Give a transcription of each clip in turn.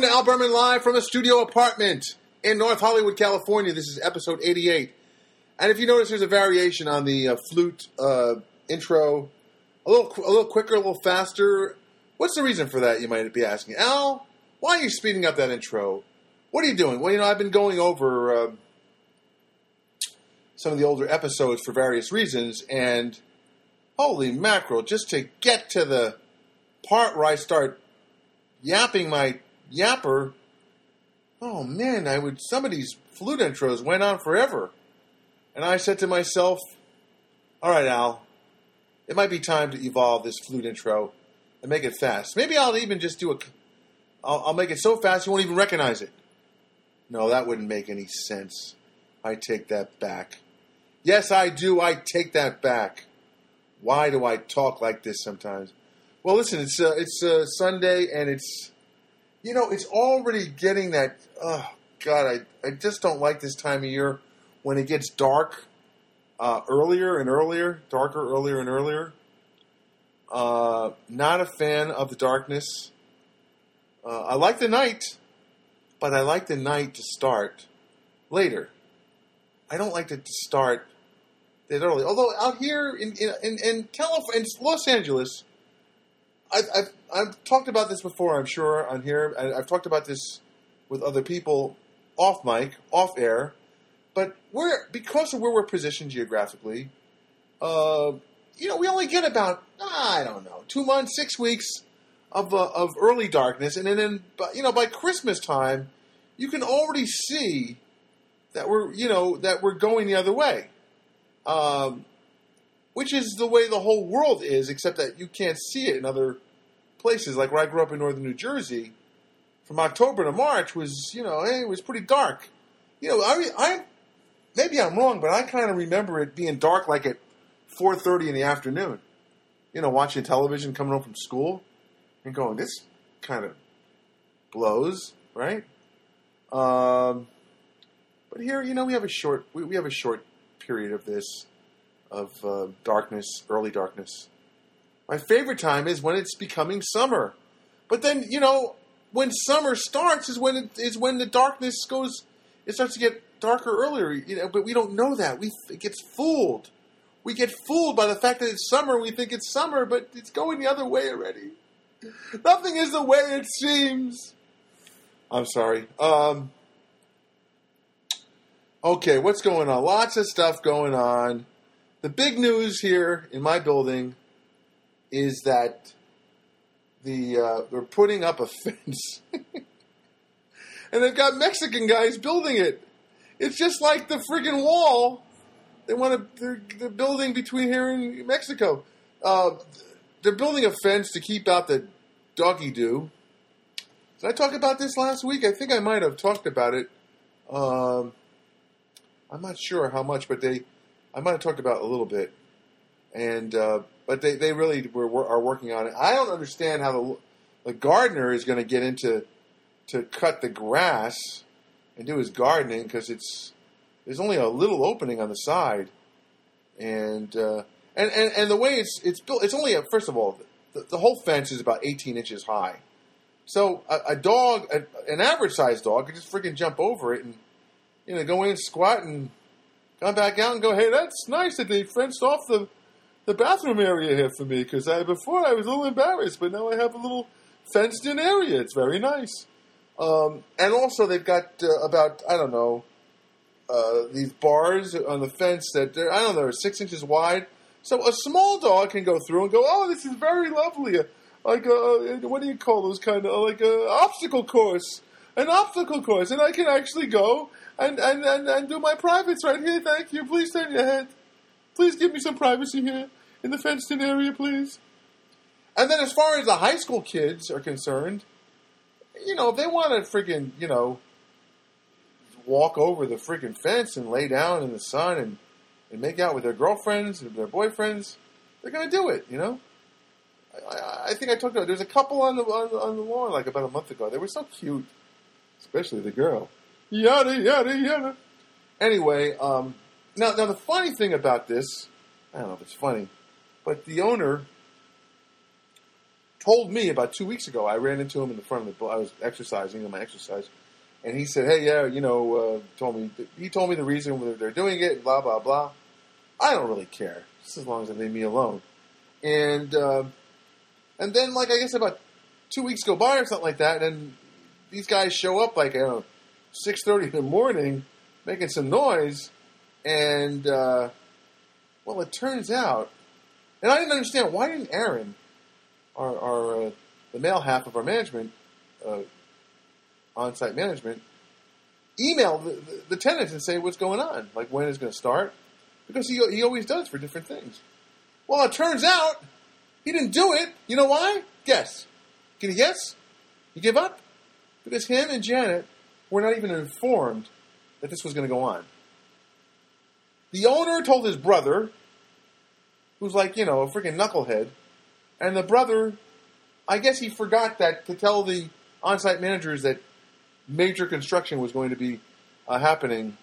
to Al Berman Live from a studio apartment in North Hollywood, California. This is episode 88. And if you notice, there's a variation on the flute intro. A little quicker, a little faster. What's the reason for that, you might be asking? Al, why are you speeding up that intro? What are you doing? Well, I've been going over some of the older episodes for various reasons, and holy mackerel, just to get to the part where I start yapping my yapper, oh man, some of these flute intros went on forever. And I said to myself, all right, Al, it might be time to evolve this flute intro and make it fast. Maybe I'll even just I'll make it so fast you won't even recognize it. No, that wouldn't make any sense. I take that back. Yes, I do. I take that back. Why do I talk like this sometimes? Well, listen, it's Sunday, and it's already getting that, oh, God, I just don't like this time of year when it gets dark earlier and earlier, darker earlier and earlier. Not a fan of the darkness. I like the night, but I like the night to start later. I don't like it to start that early. Although out here in California, in Los Angeles, I've talked about this before, I'm sure, on here. I've talked about this with other people off mic, off air. But because of where we're positioned geographically, we only get about, 2 months, 6 weeks of early darkness. And then by Christmas time, you can already see that we're going the other way. Which is the way the whole world is, except that you can't see it in other places. Like where I grew up in northern New Jersey, from October to March was, it was pretty dark. Maybe I'm wrong, but I kind of remember it being dark like at 4:30 in the afternoon. Watching television, coming home from school, and going, this kind of blows, right? But here, we have a short period of this. Of darkness, early darkness. My favorite time is when it's becoming summer. But then, when summer starts is when the darkness goes. It starts to get darker earlier. But we don't know that. It gets fooled. We get fooled by the fact that it's summer. We think it's summer, but it's going the other way already. Nothing is the way it seems. I'm sorry. Okay, what's going on? Lots of stuff going on. The big news here in my building is that we're putting up a fence. And they've got Mexican guys building it. It's just like the friggin' wall they're building between here and Mexico. They're building a fence to keep out the doggy-doo. Did I talk about this last week? I think I might have talked about it. I'm not sure how much, but I might have talked about it a little bit, but they really are working on it. I don't understand how the gardener is going to get into to cut the grass and do his gardening because there's only a little opening on the side, and the way it's built, it's only first of all the whole fence is about 18 inches high, so a dog, an average sized dog, could just freaking jump over it and go in, squat, and come back out and go, hey, that's nice that they fenced off the bathroom area here for me, because before I was a little embarrassed, but now I have a little fenced-in area. It's very nice. And also they've got these bars on the fence that they're 6 inches wide. So a small dog can go through and go, oh, this is very lovely. Like, what do you call those kind of, like an obstacle course. An obstacle course. And I can actually go and do my privates right here. Thank you. Please turn your head. Please give me some privacy here in the fenced-in area, please. And then as far as the high school kids are concerned, if they want to freaking, walk over the freaking fence and lay down in the sun and make out with their girlfriends and their boyfriends, they're going to do it, I think I talked about it. There's a couple on the lawn like about a month ago. They were so cute, especially the girl. Yada, yada, yada. Anyway, now the funny thing about this, I don't know if it's funny, but the owner told me about 2 weeks ago. I ran into him in the front of the. I was exercising in my exercise, and he said, "Hey, yeah, he told me the reason they're doing it, and blah blah blah." I don't really care, just as long as they leave me alone. And then, like, I guess about 2 weeks go by or something like that, and these guys show up like 6:30 in the morning, making some noise, and well, it turns out, and I didn't understand why didn't Aaron, our the male half of our management, on-site management, email the tenants and say what's going on, like when it's going to start. Because he always does for different things. Well, it turns out he didn't do it. You know why? Guess. Can you guess? You give up? Because him and Janet were not even informed that this was going to go on. The owner told his brother, who's like, a freaking knucklehead, and the brother, I guess he forgot that to tell the on-site managers that major construction was going to be happening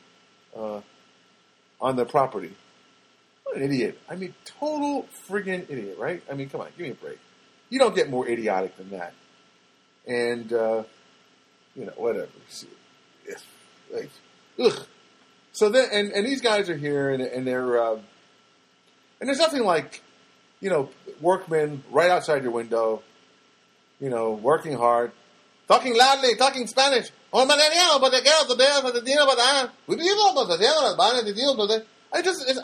on the property. What an idiot. I mean, total friggin' idiot, right? I mean, come on, give me a break. You don't get more idiotic than that. And, whatever. Like, ugh. So then, and these guys are here, and they're, and there's nothing like, workmen right outside your window, working hard, talking loudly, talking Spanish. I just,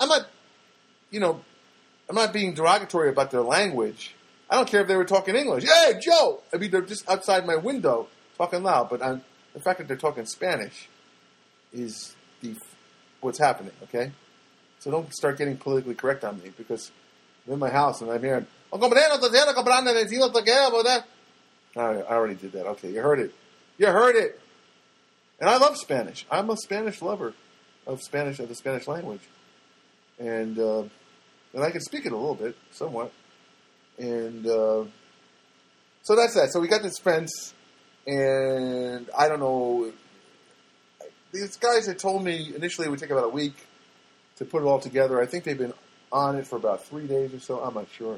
I'm not being derogatory about their language. I don't care if they were talking English. Hey, Joe! I mean, they're just outside my window talking loud, but the fact that they're talking Spanish is what's happening, okay? So don't start getting politically correct on me, because I'm in my house and I'm hearing, I already did that. Okay, you heard it. You heard it. And I love Spanish. I'm a Spanish lover of the Spanish language. And I can speak it a little bit, somewhat. And so that's that. So we got this fence, and I don't know. These guys had told me initially it would take about a week to put it all together. I think they've been on it for about 3 days or so. I'm not sure.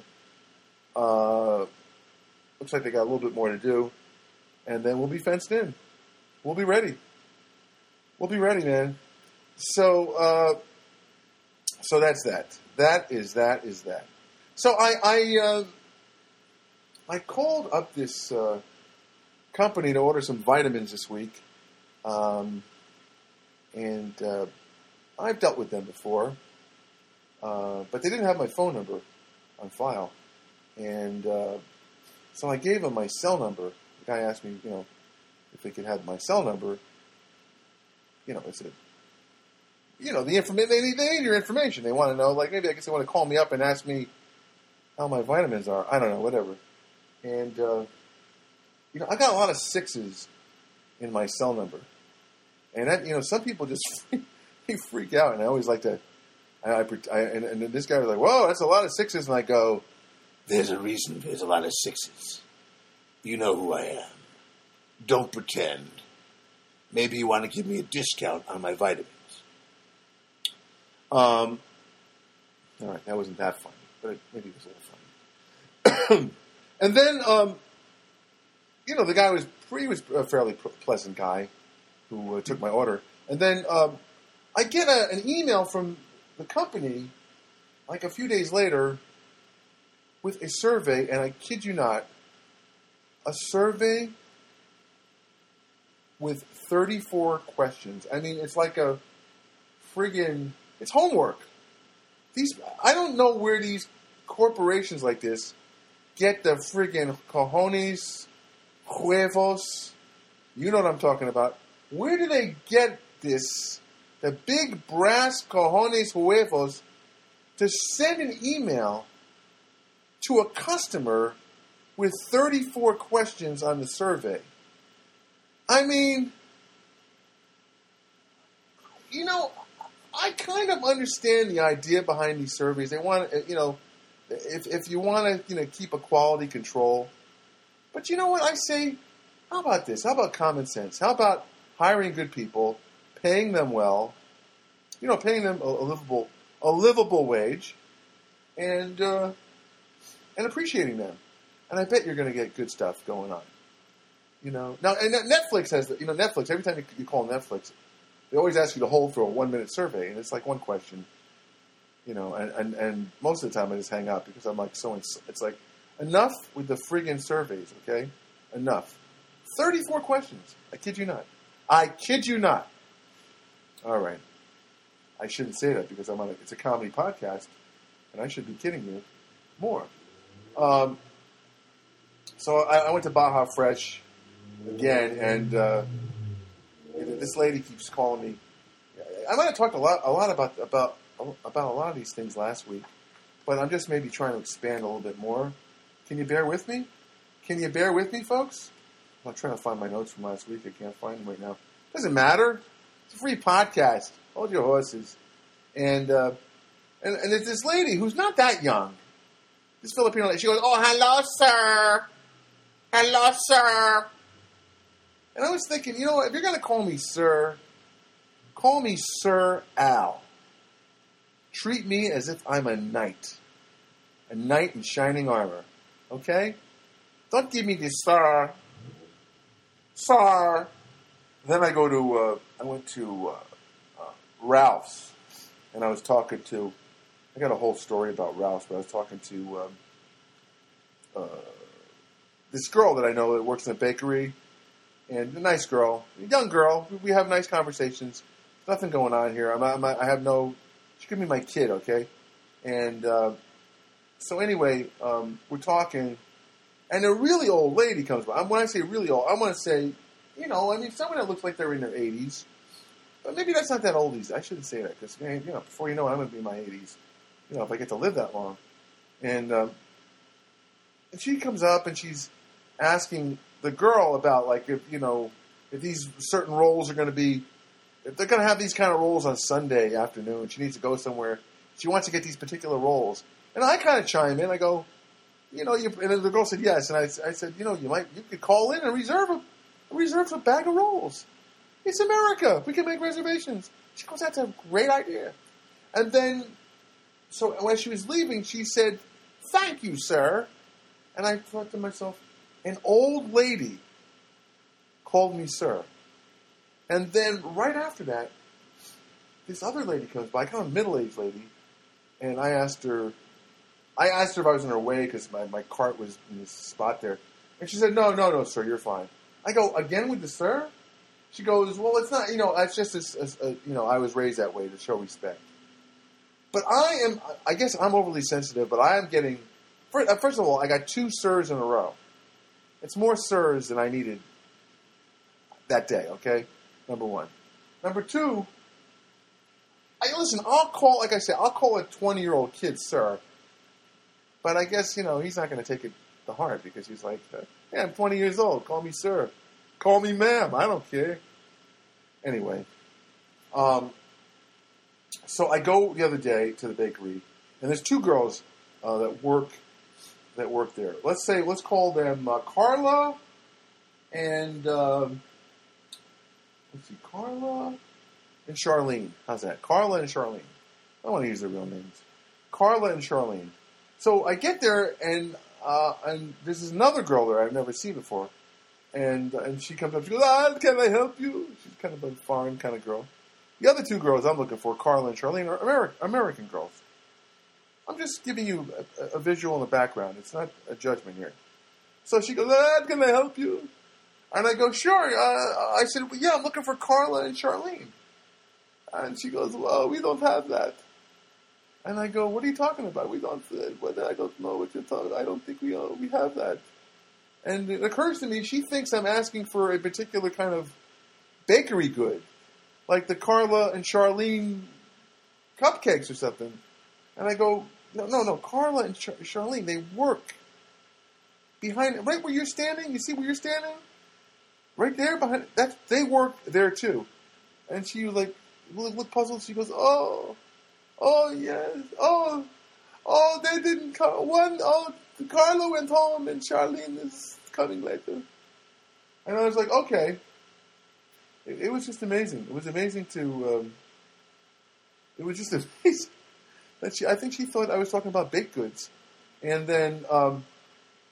Looks like they got a little bit more to do. And then we'll be fenced in. We'll be ready. We'll be ready, man. So that's that. That is that. So I called up this company to order some vitamins this week. And I've dealt with them before. But they didn't have my phone number on file. And so I gave them my cell number. The guy asked me, if they could have my cell number. I said, the information, they need your information. They want to know, like, maybe I guess they want to call me up and ask me how my vitamins are. I don't know, whatever. And, I got a lot of 6s in my cell number. And that, some people just freak out. And I always like to, and this guy was like, whoa, that's a lot of 6s. And I go, there's a reason there's a lot of 6s. You know who I am. Don't pretend. Maybe you want to give me a discount on my vitamins. All right, that wasn't that funny, but maybe it was a little funny. And then, the guy was a fairly pleasant guy who took my order. And then I get an email from the company, like a few days later, with a survey, and I kid you not, a survey with 34 questions. I mean, it's like a friggin', it's homework. I don't know where these corporations like this get the friggin' cojones, huevos, you know what I'm talking about. Where do they get this, the big brass cojones, huevos, to send an email to a customer with 34 questions on the survey? I mean, I kind of understand the idea behind these surveys. They want, if you want to, keep a quality control. But you know what I say? How about this? How about common sense? How about hiring good people, paying them well, paying them a livable wage, and appreciating them. And I bet you're going to get good stuff going on. Now, and Netflix has Netflix, every time you call Netflix, they always ask you to hold for a 1-minute survey, and it's like one question, and most of the time I just hang up because I'm like, it's like, enough with the friggin' surveys, okay? Enough. 34 questions. I kid you not. All right. I shouldn't say that because it's a comedy podcast, and I should be kidding you more. So I went to Baja Fresh again, and this lady keeps calling me. I might have talked a lot about a lot of these things last week, but I'm just maybe trying to expand a little bit more. Can you bear with me? Folks? I'm trying to find my notes from last week. I can't find them right now. Doesn't matter. It's a free podcast. Hold your horses. And there's this lady who's not that young. This Filipino lady. She goes, "Oh, hello, sir. Hello, sir." And I was thinking, if you're going to call me sir, call me Sir Al. Treat me as if I'm a knight in shining armor. Okay? Don't give me this sir. Sir. Then I went to Ralph's, and I was talking to, I got a whole story about Ralph's, but I was talking to this girl that I know that works in a bakery, and a nice girl, a young girl. We have nice conversations. There's nothing going on here. She could be my kid, okay? And so anyway, we're talking, and a really old lady comes by. When I say really old, I want to say, someone that looks like they're in their 80s. But maybe that's not that old. I shouldn't say that because, before you know it, I'm going to be in my 80s. If I get to live that long. And she comes up and she's asking the girl about, like, if these certain roles are going to be, if they're going to have these kind of roles on Sunday afternoon, she needs to go somewhere. She wants to get these particular roles. And I kind of chime in. I go, and the girl said yes. And I said, you could call in and reserve a bag of rolls. It's America. We can make reservations. She goes, that's a great idea. And then, so when she was leaving, she said, "Thank you, sir." And I thought to myself, an old lady called me sir. And then right after that, this other lady comes by, kind of a middle-aged lady, and I asked her if I was in her way because my cart was in this spot there. And she said, no, sir, you're fine. I go, again with the sir? She goes, well, it's not, it's just, I was raised that way to show respect. But I guess I'm overly sensitive, but I am getting, first of all, I got 2 sirs in a row. It's more sirs than I needed that day, okay? Number 1. Number 2, I'll call a 20-year-old kid sir. But I guess, he's not going to take it to heart because he's like, yeah, I'm 20 years old. Call me sir. Call me ma'am. I don't care. Anyway. So I go the other day to the bakery, and there's 2 girls that work there. Let's call them Carla and Carla and Charlene. How's that? Carla and Charlene. I don't want to use their real names. Carla and Charlene. So I get there, and there's this another girl there I've never seen before, and she comes up. She goes, "Can I help you?" She's kind of a foreign kind of girl. The other 2 girls I'm looking for, Carla and Charlene, are American girls. I'm just giving you a visual in the background. It's not a judgment here. So she goes, "Can I help you?" And I go, "Sure." I said, "Well, yeah, I'm looking for Carla and Charlene." And she goes, "Well, we don't have that." And I go, "What are you talking about? We don't. I don't know what you're talking about. I don't think we have that." And it occurs to me, she thinks I'm asking for a particular kind of bakery good, like the Carla and Charlene cupcakes or something. And I go, no, Carla and Charlene, they work behind, right where you're standing. You see where you're standing? Right there behind. They work there too. And she looked puzzled. She goes, "Oh yes, they didn't come. Carla went home and Charlene is coming later." And I was like, okay. It was just amazing. It was amazing to. It was just amazing that I think she thought I was talking about baked goods, and then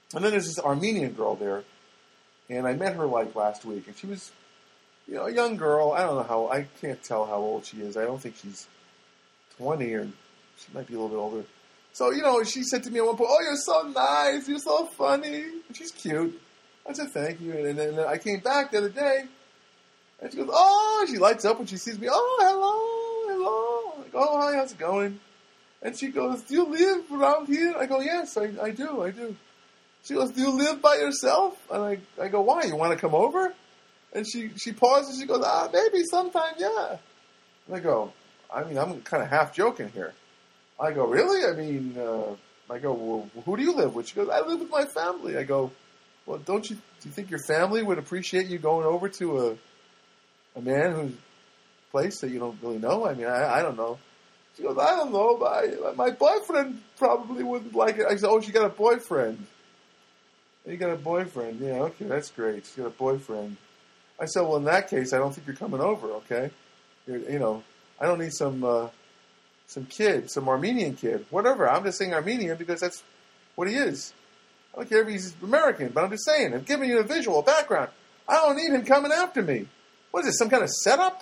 And then there's this Armenian girl there, and I met her like last week, and she was, a young girl. I don't know I can't tell how old she is. I don't think she's 20, or she might be a little bit older. So, she said to me at one point, "Oh, you're so nice. You're so funny." And she's cute. I said, "Thank you." And then I came back the other day, and she goes, "Oh," she lights up when she sees me. "Oh, hello. I go, "Oh, hi, how's it going?" And she goes, "Do you live around here?" I go, "Yes, I do. She goes, "Do you live by yourself?" And I go, "Why? You want to come over?" And she pauses. She goes, "Maybe sometime, yeah." And I go, I'm kind of half joking here. I go, "Really?" Well, who do you live with? She goes, "I live with my family." I go, "Well, do you think your family would appreciate you going over to a man whose place that you don't really know?" I don't know. She goes, "I don't know, but my boyfriend probably wouldn't like it." I said, "Oh, she got a boyfriend." "You got a boyfriend? Yeah, okay, that's great. She got a boyfriend." I said, "Well, in that case, I don't think you're coming over, okay? I don't need some kid, some Armenian kid, whatever. I'm just saying Armenian because that's what he is. I don't care if he's American, but I'm just saying, I'm giving you a visual background. I don't need him coming after me. What is this, some kind of setup?"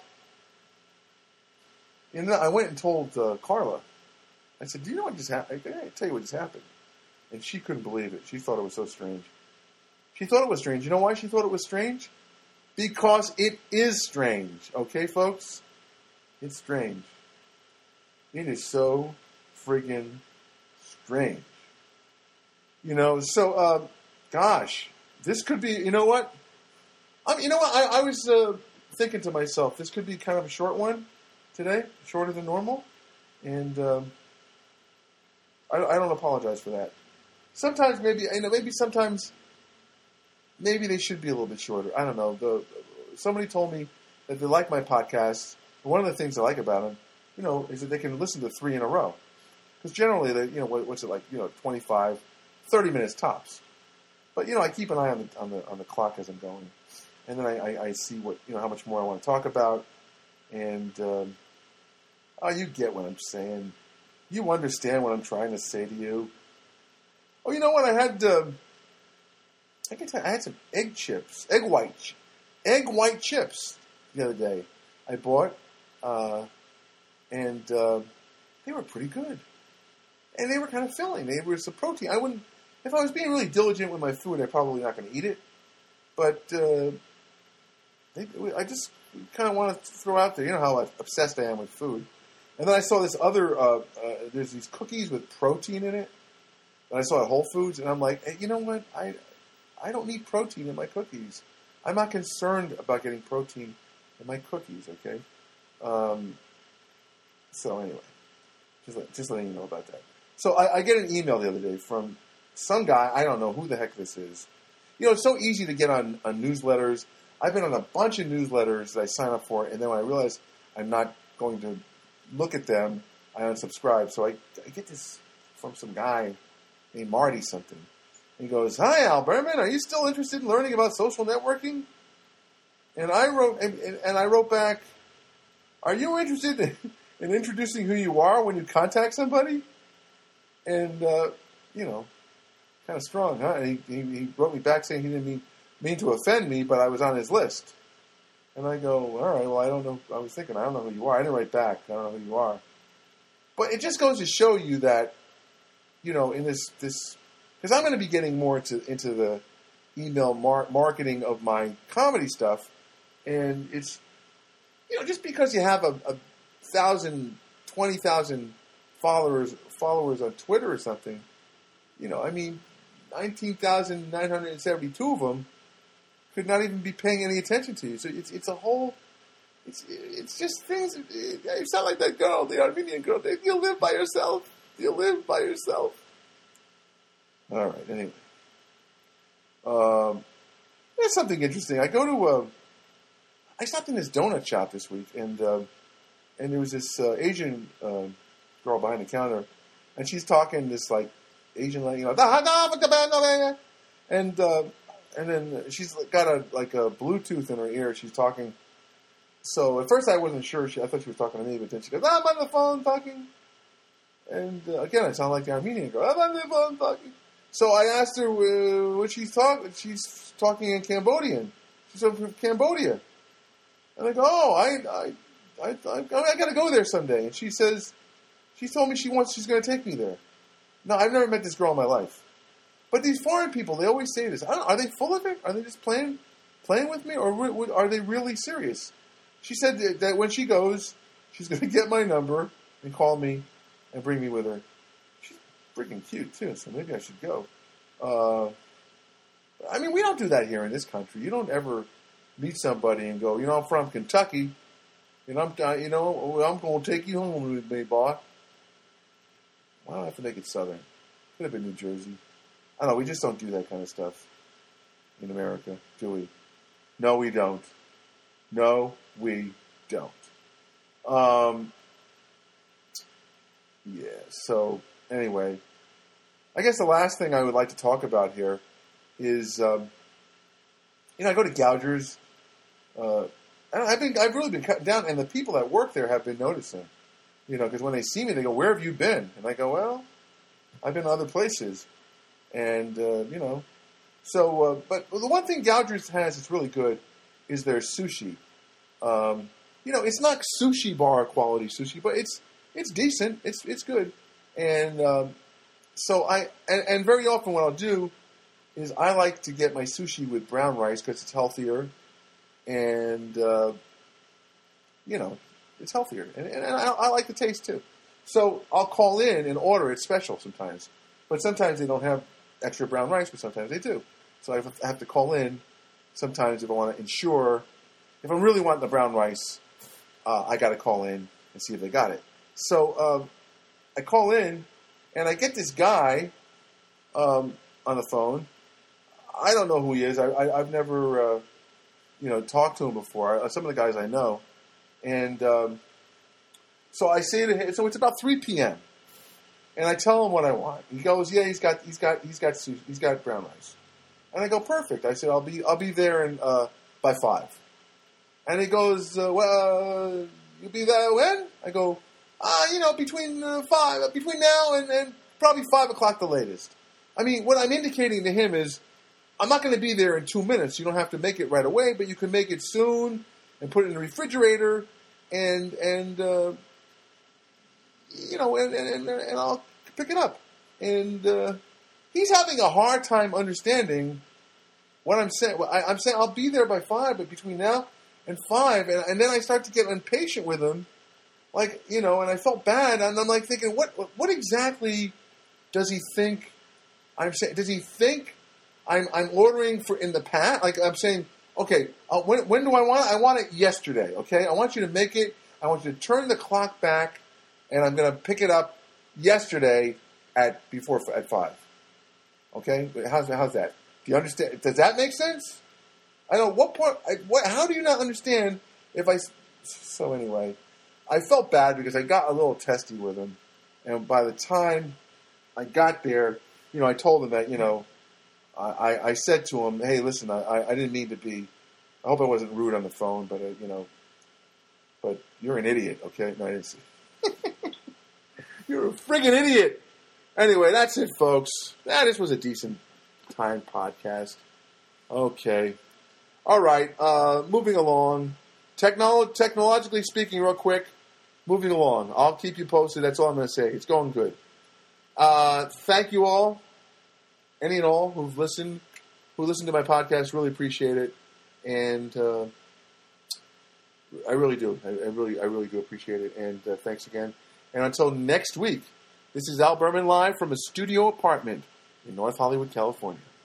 I went and told Carla. I said, "Do you know what just happened? I tell you what just happened." And she couldn't believe it. She thought it was so strange. She thought it was strange. You know why she thought it was strange? Because it is strange. Okay, folks? It's strange. It is so friggin' strange. Gosh, this could be, you know what? I was thinking to myself, this could be kind of a short one today, shorter than normal. And I don't apologize for that. Sometimes maybe they should be a little bit shorter. I don't know. Somebody told me that they like my podcasts. And one of the things I like about them, is that they can listen to 3 in a row. Because generally, what's it like? 25, 30 minutes tops. But I keep an eye on the clock as I'm going, and then I see what how much more I want to talk about, and you get what I'm saying. You understand what I'm trying to say to you. Oh, you know what? I had I had some egg white chips the other day. I bought, and they were pretty good, and they were kind of filling. They were some protein. If I was being really diligent with my food, I'm probably not going to eat it. But I just kind of want to throw out there, how obsessed I am with food. And then I saw this other, there's these cookies with protein in it. And I saw at Whole Foods, and I'm like, hey, you know what? I don't need protein in my cookies. I'm not concerned about getting protein in my cookies, okay? So anyway, just letting you know about that. So I get an email the other day from some guy. I don't know who the heck this is. It's so easy to get on newsletters. I've been on a bunch of newsletters that I sign up for, and then when I realize I'm not going to look at them, I unsubscribe. So I get this from some guy named Marty something. He goes, "Hi, Al Berman, are you still interested in learning about social networking?" And I wrote back, "Are you interested in introducing who you are when you contact somebody?" And, kind of strong, huh? And he wrote me back saying he didn't mean to offend me, but I was on his list. And I go, all right, well, I don't know. I was thinking, I don't know who you are. I didn't write back. I don't know who you are. But it just goes to show you that, in this, because I'm going to be getting more into the email marketing of my comedy stuff. And it's, just because you have a 1,000, 20,000 followers on Twitter or something, 19,972 of them could not even be paying any attention to you. So it's a whole, it's just things. You sound like that girl, the Armenian girl. You live by yourself. You live by yourself. All right. Anyway, there's something interesting. I stopped in this donut shop this week, and there was this Asian girl behind the counter, and she's talking this like Asian, and then she's got a Bluetooth in her ear. She's talking. So at first I wasn't sure. I thought she was talking to me, but then she goes, "I'm on the phone talking." And again, I sound like the Armenian girl. "I'm on the phone talking." So I asked her what she's talking. She's talking in Cambodian. She's from Cambodia. And I go, I got to go there someday. And she says, she told me she's going to take me there. No, I've never met this girl in my life. But these foreign people, they always say this. I don't know, are they full of it? Are they just playing with me, or are they really serious? She said that when she goes, she's going to get my number and call me and bring me with her. She's freaking cute, too, so maybe I should go. I mean, we don't do that here in this country. You don't ever meet somebody and go, I'm from Kentucky, and I'm going to take you home with me, boy. Why do I have to make it Southern? Could have been New Jersey. I don't know, we just don't do that kind of stuff in America, do we? No, we don't. No, we don't. Yeah, so anyway, I guess the last thing I would like to talk about here is, I go to Gougers. I've really been cutting down, and the people that work there have been noticing. Because when they see me, they go, "Where have you been?" And I go, "Well, I've been to other places." And, but the one thing Gougers has that's really good is their sushi. It's not sushi bar quality sushi, but it's decent. It's good. And, and very often what I'll do is I like to get my sushi with brown rice because it's healthier. And, it's healthier. And I like the taste too. So I'll call in and order it special sometimes. But sometimes they don't have extra brown rice, but sometimes they do. So I have to call in sometimes if I want to ensure. If I really want the brown rice, I got to call in and see if they got it. So I call in, and I get this guy on the phone. I don't know who he is. I've never, talked to him before. Some of the guys I know. And so I say to him, so it's about 3 p.m. And I tell him what I want. He goes, "Yeah, he's got sushi, he's got brown rice." And I go, "Perfect." I said, "I'll be there by 5." And he goes, "Well, you'll be there when?" I go, between now and probably 5 o'clock the latest." I mean, what I'm indicating to him is, I'm not going to be there in 2 minutes. You don't have to make it right away, but you can make it soon and put it in the refrigerator, and I'll pick it up. And he's having a hard time understanding what I'm saying. I'm saying I'll be there by 5, but between now and 5, and then I start to get impatient with him, and I felt bad, and I'm thinking, what exactly does he think I'm saying? Does he think I'm ordering for in the past? I'm saying, okay, when do I want it? I want it yesterday, okay? I want you to make it. I want you to turn the clock back, and I'm going to pick it up yesterday at 5. Okay? How's that? Do you understand? Does that make sense? I know what part. How do you not understand if I? So anyway, I felt bad because I got a little testy with him, and by the time I got there, I told him that I said to him, "Hey, listen, I didn't mean to be. I hope I wasn't rude on the phone, but but you're an idiot, okay?" No, I didn't say. You're a friggin' idiot. Anyway, that's it, folks. This was a decent time podcast. Okay. All right. Moving along. Technologically speaking, real quick, moving along. I'll keep you posted. That's all I'm going to say. It's going good. Thank you all, any and all who listen to my podcast. Really appreciate it. And I really do. I really do appreciate it. And thanks again. And until next week, this is Al Berman live from a studio apartment in North Hollywood, California.